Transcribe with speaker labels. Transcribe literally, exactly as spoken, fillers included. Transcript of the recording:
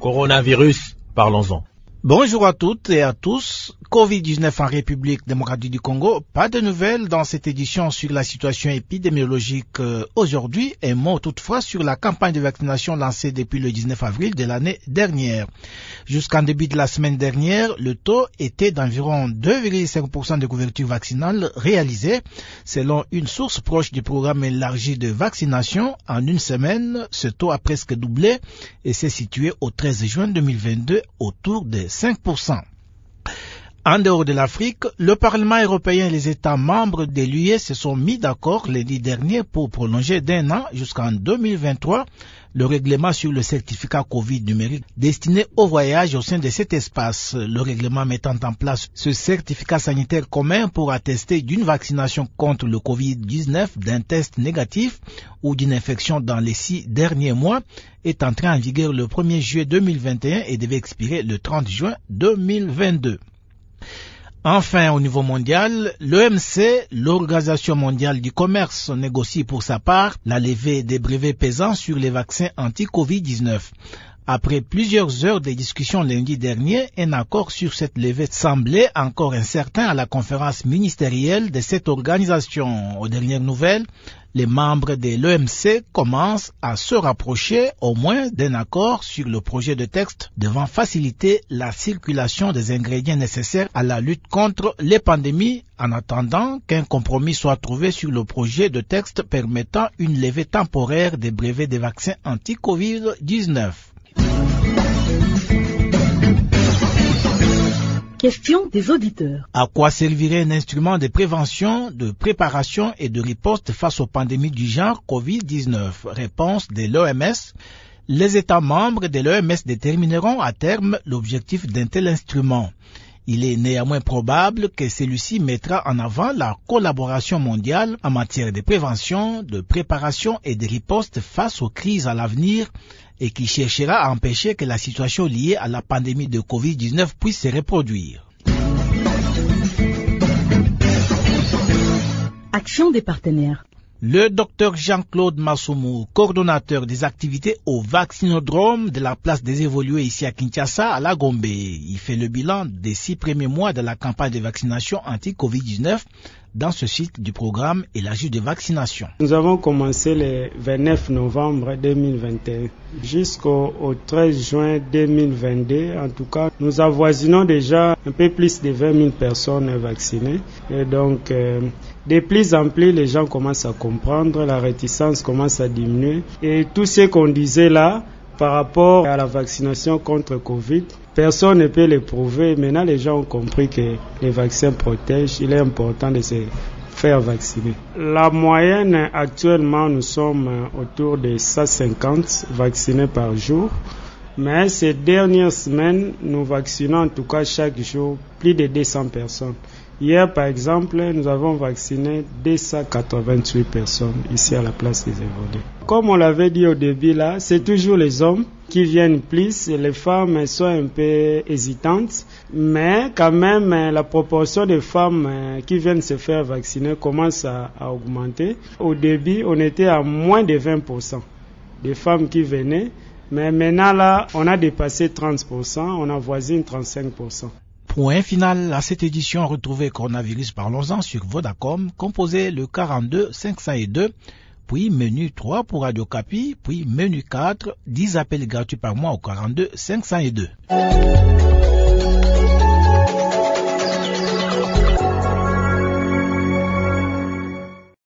Speaker 1: Coronavirus, parlons-en.
Speaker 2: Bonjour à toutes et à tous. covid dix-neuf en République démocratique du Congo. Pas de nouvelles dans cette édition sur la situation épidémiologique aujourd'hui. Un mot toutefois sur la campagne de vaccination lancée depuis le dix-neuf avril de l'année dernière. Jusqu'en début de la semaine dernière, le taux était d'environ deux virgule cinq pour cent de couverture vaccinale réalisée. Selon une source proche du programme élargi de vaccination, en une semaine, ce taux a presque doublé et s'est situé au treize juin deux mille vingt-deux autour de cinq pour cent. En dehors de l'Afrique, le Parlement européen et les États membres de l'U E se sont mis d'accord lundi dernier pour prolonger d'un an jusqu'en deux mille vingt-trois le règlement sur le certificat Covid numérique destiné au voyage au sein de cet espace. Le règlement mettant en place ce certificat sanitaire commun pour attester d'une vaccination contre le covid dix-neuf, d'un test négatif ou d'une infection dans les six derniers mois est entré en vigueur le premier juillet deux mille vingt et un et devait expirer le trente juin deux mille vingt-deux. Enfin, au niveau mondial, l'O M C, l'Organisation mondiale du commerce, négocie pour sa part la levée des brevets pesants sur les vaccins anti-covid dix-neuf. Après plusieurs heures de discussions lundi dernier, un accord sur cette levée semblait encore incertain à la conférence ministérielle de cette organisation. Aux dernières nouvelles, les membres de l'O M C commencent à se rapprocher au moins d'un accord sur le projet de texte devant faciliter la circulation des ingrédients nécessaires à la lutte contre les pandémies, en attendant qu'un compromis soit trouvé sur le projet de texte permettant une levée temporaire des brevets des vaccins anti-covid dix-neuf.
Speaker 3: Question des auditeurs.
Speaker 2: À quoi servirait un instrument de prévention, de préparation et de riposte face aux pandémies du genre covid dix-neuf? Réponse de l'O M S. Les États membres de l'O M S détermineront à terme l'objectif d'un tel instrument. Il est néanmoins probable que celui-ci mettra en avant la collaboration mondiale en matière de prévention, de préparation et de riposte face aux crises à l'avenir et qui cherchera à empêcher que la situation liée à la pandémie de covid dix-neuf puisse se reproduire.
Speaker 3: Action des partenaires.
Speaker 2: Le docteur Jean-Claude Massoumou, coordonnateur des activités au vaccinodrome de la place des Évolués ici à Kinshasa, à la Gombe. Il fait le bilan des six premiers mois de la campagne de vaccination anti-covid dix-neuf dans ce site du programme élargi de vaccination.
Speaker 4: Nous avons commencé le vingt-neuf novembre deux mille vingt et un jusqu'au au treize juin deux mille vingt-deux. En tout cas, nous avoisinons déjà un peu plus de vingt mille personnes vaccinées. Et donc, euh, de plus en plus, les gens commencent à comprendre, la réticence commence à diminuer. Et tout ce qu'on disait là, par rapport à la vaccination contre Covid, personne ne peut le prouver. Maintenant, les gens ont compris que les vaccins protègent. Il est important de se faire vacciner. La moyenne, actuellement, nous sommes autour de cent cinquante vaccinés par jour. Mais ces dernières semaines, nous vaccinons en tout cas chaque jour plus de deux cents personnes. Hier, par exemple, nous avons vacciné deux cent quatre-vingt-huit personnes ici à la place des Évolués. Comme on l'avait dit au début là, c'est toujours les hommes qui viennent plus, les femmes sont un peu hésitantes, mais quand même la proportion de femmes qui viennent se faire vacciner commence à, à augmenter. Au début, on était à moins de vingt pour cent des femmes qui venaient, mais maintenant là, on a dépassé trente pour cent, on avoisine trente-cinq pour cent.
Speaker 2: Point final à cette édition, retrouvez Coronavirus Parlons-en sur Vodacom, composez le quarante-deux cinq cent deux, puis menu trois pour Radio Capi, puis menu quatre, dix appels gratuits par mois au quarante-deux cinq cent deux.